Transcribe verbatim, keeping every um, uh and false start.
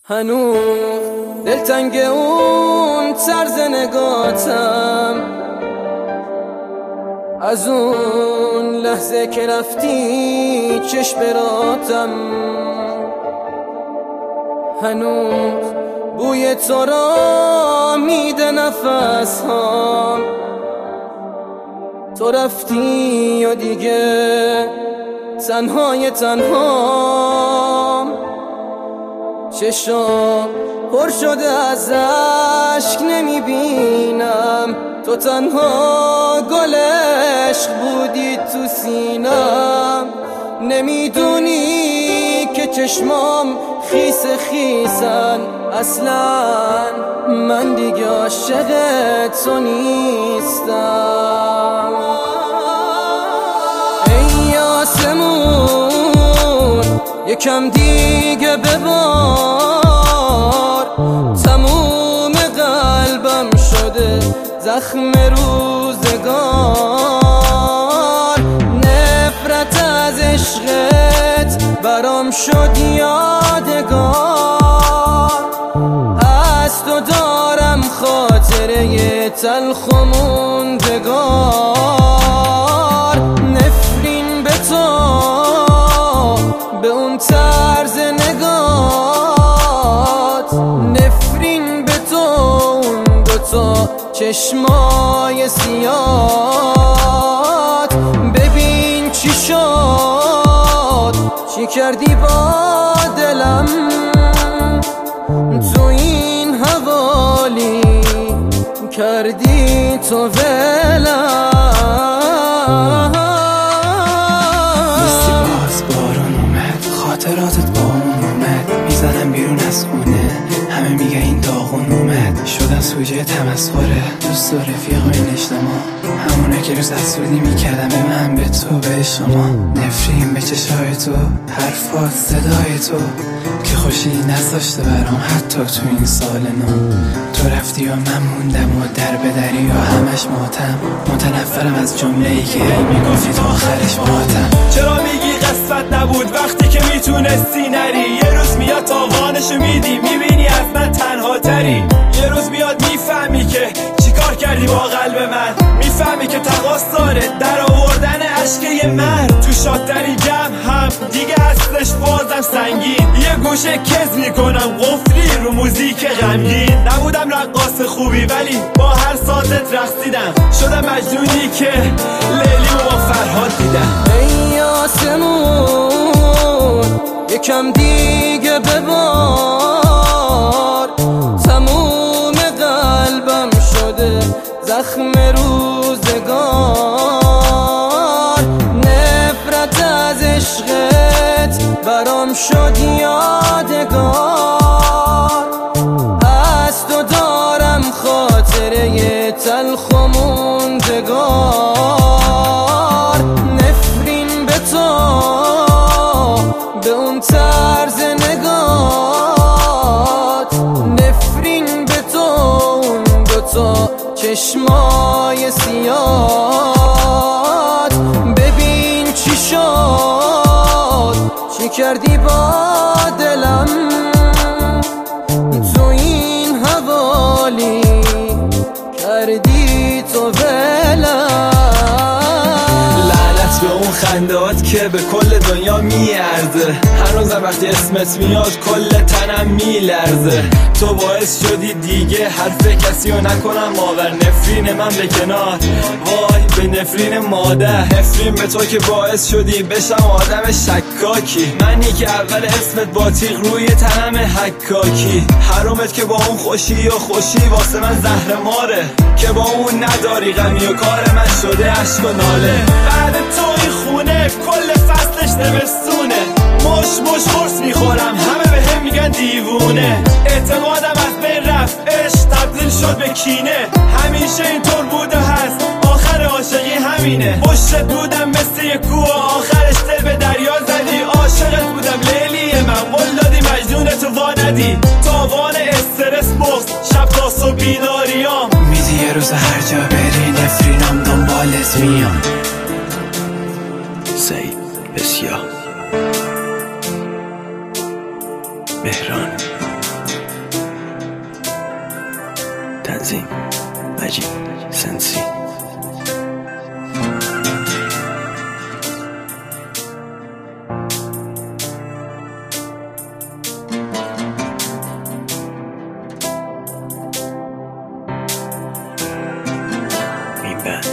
هنوز دلتنگ اون طرز نگاتم، از اون لحظه که رفتی چشم براتم. هنوز بوی تو را میده نفس هام، تو رفتی و دیگه تنهای تنهام. چشام پر شده از عشق نمیبینم، تو تنها گل عشق بودی تو سینم. نمیدونی که چشمام خیس خیسن، اصلا من دیگه عاشق تو نیستم. ای آسمون یکم دیگه ببار، تموم قلبم شده زخم روزگار. نفرت از عشقت برام شد یادگار، از تو دارم خاطره تلخ و موندگار. نفرین به تو، به اون طرز نگات، نفرین به تو اون دوتا چشمای سیاد. ببین چی شد، چی کردی با دلم تو این حوالی، کردی تو ولم. خاطراتت با اون اومد، میزنم بیرون از خونه، همه میگه این داغون اومد. شدن سوژه تمسخره دوست و رفیق و این اجتماع، همونه که روز حسودی میکردم به من، به تو، به شما. نفرین به چشای تو، حرفات، صدای تو که خوشی نذاشته برام حتی تو این سال نو. تو رفتی و من موندم و در به دری و همش ماتم. متنفرم از جمله ای که میگفتی تا آخرش ماتم. چرا میگی قسمت نبود وقتی که میتونستی نری؟ یه روز میاد تاوانشو میدی، میبینی از من تنها تری. یه روز میاد میفهمی که چیکار کردی با قلب من، میفهمی که تقاص داره در آوردن عشق یه مرد. تو شادترین جمع هم دیگه هستش بازم سنگین، یه گوشه کز میکنم قفلی رو موزیک غمگین. نبودم رقاص خوبی ولی با هر سازت رقصیدم، شدم مجنونی که لیلی رو با فرهاد دیدم. ای آسمون یکم دیگه ببار، تموم قلبم شده زخم روزگار. نفرت از عشقت برام شد یادگار، از تو دارم خاطره تلخ و موندگار. نفرین به تو، به اون طرز نگات، نفرین به تو اون دوتا چشمای سیاد. ببین چی شد، چی کردی با دلم تو این حوالی، کردی تو ولم. به اون خندهات که به کل دنیا میارزه، هنوزم وقتی اسمت میاد کل تنم میلرزه. تو باعث شدی دیگه حرف کسی رو نکنم آور. نفرین من به کنار، وای به نفرین مادر. نفرین به تو که باعث شدی بشم آدم شکاکی، منی که اول اسمت با تیغ روی تنم حکاکی. حرامت که با اون خوشی و خوشی واسه من زهر ماره، که با اون نداری غمی و کار من شده عشق و ناله. بعد تو این خونه کل فصلش نمستونه، مش مش قرص میخورم همه به هم میگن دیوونه. اعتمادم از بین رفت، عشق تبدیل شد به کینه. همیشه اینطور بوده هست، آخر عاشقی همینه. پشتت بودم مثل یه کوه، آخرش دل به دریا زدی. عاشقت بودم لیلی من، قول دادی مجنونتو واندی. تاوان استرس بغض شب تا صبح بیداریام، میدی یه روز هر جا بری نفرینم دنبالت میام. سعید بسیار مهران تنظیم مجید سنسی. این بند